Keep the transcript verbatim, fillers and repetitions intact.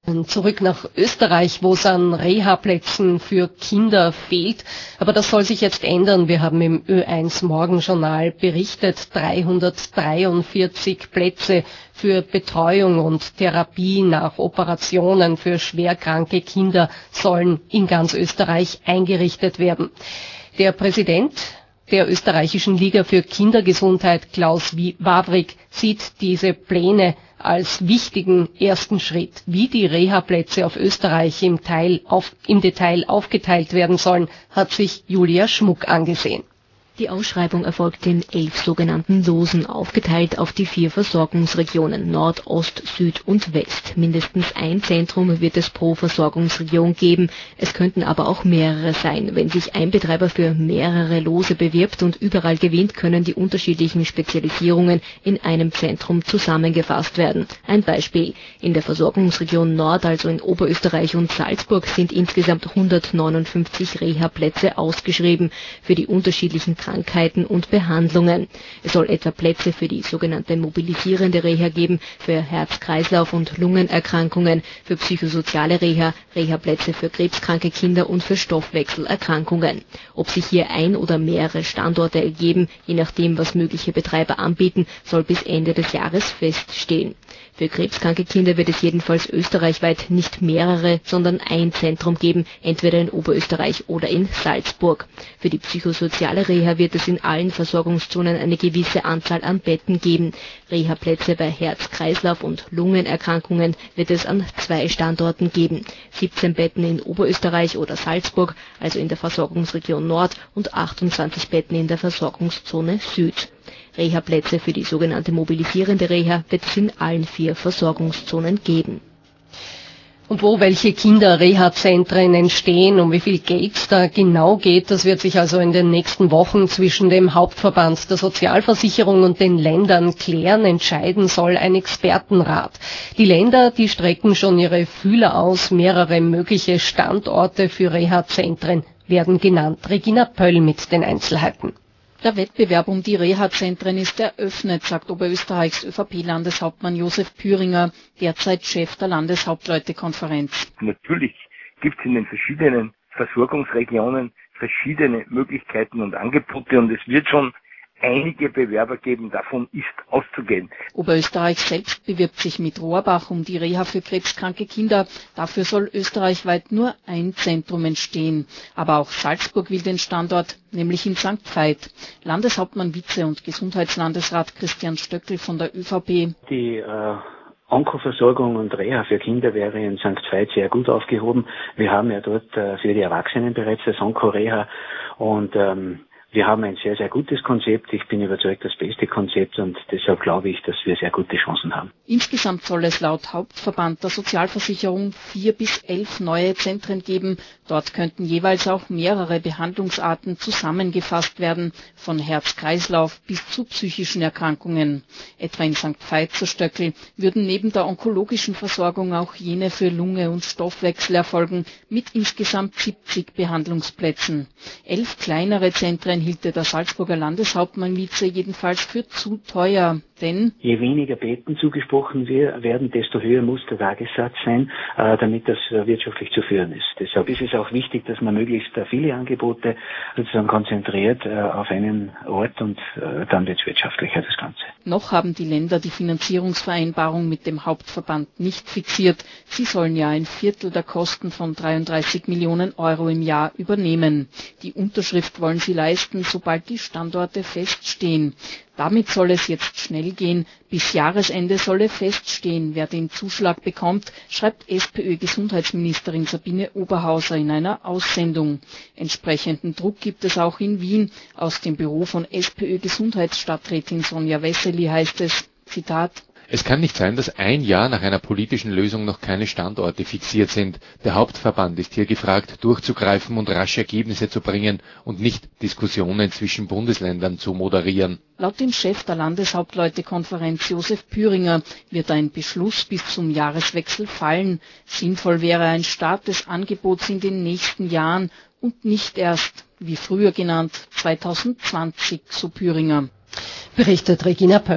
Zurück nach Österreich, wo es an Reha-Plätzen für Kinder fehlt. Aber das soll sich jetzt ändern. Wir haben im Ö eins Morgenjournal berichtet, dreihundertdreiundvierzig Plätze für Betreuung und Therapie nach Operationen für schwerkranke Kinder sollen in ganz Österreich eingerichtet werden. Der Präsident der österreichischen Liga für Kindergesundheit, Klaus Wawrik, sieht diese Pläne als wichtigen ersten Schritt. Wie die Reha-Plätze auf Österreich im, Teil auf, im Detail aufgeteilt werden sollen, hat sich Julia Schmuck angesehen. Die Ausschreibung erfolgt in elf sogenannten Losen, aufgeteilt auf die vier Versorgungsregionen Nord, Ost, Süd und West. Mindestens ein Zentrum wird es pro Versorgungsregion geben. Es könnten aber auch mehrere sein. Wenn sich ein Betreiber für mehrere Lose bewirbt und überall gewinnt, können die unterschiedlichen Spezialisierungen in einem Zentrum zusammengefasst werden. Ein Beispiel. In der Versorgungsregion Nord, also in Oberösterreich und Salzburg, sind insgesamt hundertneunundfünfzig Reha-Plätze ausgeschrieben für die unterschiedlichen Krankheiten und Behandlungen. Es soll etwa Plätze für die sogenannte mobilisierende Reha geben, für Herz-Kreislauf- und Lungenerkrankungen, für psychosoziale Reha, Reha-Plätze für krebskranke Kinder und für Stoffwechselerkrankungen. Ob sich hier ein oder mehrere Standorte ergeben, je nachdem, was mögliche Betreiber anbieten, soll bis Ende des Jahres feststehen. Für krebskranke Kinder wird es jedenfalls österreichweit nicht mehrere, sondern ein Zentrum geben, entweder in Oberösterreich oder in Salzburg. Für die psychosoziale Reha wird es in allen Versorgungszonen eine gewisse Anzahl an Betten geben. Reha-Plätze bei Herz-Kreislauf- und Lungenerkrankungen wird es an zwei Standorten geben. siebzehn Betten in Oberösterreich oder Salzburg, also in der Versorgungsregion Nord, und achtundzwanzig Betten in der Versorgungszone Süd. Reha-Plätze für die sogenannte mobilisierende Reha wird es in allen vier Versorgungszonen geben. Und wo welche Kinder-Reha-Zentren entstehen, um wie viel Geld es da genau geht, das wird sich also in den nächsten Wochen zwischen dem Hauptverband der Sozialversicherung und den Ländern klären. Entscheiden soll ein Expertenrat. Die Länder, die strecken schon ihre Fühler aus. Mehrere mögliche Standorte für Reha-Zentren werden genannt. Regina Pöll mit den Einzelheiten. Der Wettbewerb um die Reha-Zentren ist eröffnet, sagt Oberösterreichs ÖVP-Landeshauptmann Josef Püringer, derzeit Chef der Landeshauptleutekonferenz. Natürlich gibt es in den verschiedenen Versorgungsregionen verschiedene Möglichkeiten und Angebote und es wird schon einige Bewerber geben, davon ist auszugehen. Oberösterreich selbst bewirbt sich mit Rohrbach um die Reha für krebskranke Kinder. Dafür soll österreichweit nur ein Zentrum entstehen. Aber auch Salzburg will den Standort, nämlich in Sankt Veit. Landeshauptmann Vize und Gesundheitslandesrat Christian Stöckl von der ÖVP. Die äh Onkoversorgung und Reha für Kinder wäre in Sankt Veit sehr gut aufgehoben. Wir haben ja dort äh, für die Erwachsenen bereits das Onko-Reha und ähm, wir haben ein sehr, sehr gutes Konzept. Ich bin überzeugt, das beste Konzept und deshalb glaube ich, dass wir sehr gute Chancen haben. Insgesamt soll es laut Hauptverband der Sozialversicherung vier bis elf neue Zentren geben. Dort könnten jeweils auch mehrere Behandlungsarten zusammengefasst werden, von Herz-Kreislauf bis zu psychischen Erkrankungen. Etwa in Sankt Veit zu Stöckl würden neben der onkologischen Versorgung auch jene für Lunge und Stoffwechsel erfolgen, mit insgesamt siebzig Behandlungsplätzen. Elf kleinere Zentren hielte der Salzburger Landeshauptmann Vize jedenfalls für zu teuer, denn je weniger Betten zugesprochen werden, desto höher muss der Tagessatz sein, damit das wirtschaftlich zu führen ist. Deshalb ist es auch wichtig, dass man möglichst viele Angebote sozusagen konzentriert auf einen Ort und dann wird es wirtschaftlicher, das Ganze. Noch haben die Länder die Finanzierungsvereinbarung mit dem Hauptverband nicht fixiert. Sie sollen ja ein Viertel der Kosten von dreiunddreißig Millionen Euro im Jahr übernehmen. Die Unterschrift wollen sie leisten, sobald die Standorte feststehen. Damit soll es jetzt schnell gehen. Bis Jahresende solle feststehen, wer den Zuschlag bekommt, schreibt SPÖ-Gesundheitsministerin Sabine Oberhauser in einer Aussendung. Entsprechenden Druck gibt es auch in Wien. Aus dem Büro von SPÖ-Gesundheitsstadträtin Sonja Wessely heißt es, Zitat: Es kann nicht sein, dass ein Jahr nach einer politischen Lösung noch keine Standorte fixiert sind. Der Hauptverband ist hier gefragt, durchzugreifen und rasch Ergebnisse zu bringen und nicht Diskussionen zwischen Bundesländern zu moderieren. Laut dem Chef der Landeshauptleutekonferenz Josef Püringer wird ein Beschluss bis zum Jahreswechsel fallen. Sinnvoll wäre ein Start des Angebots in den nächsten Jahren und nicht erst, wie früher genannt, zweitausendzwanzig, so Püringer. Berichtet Regina Pöll.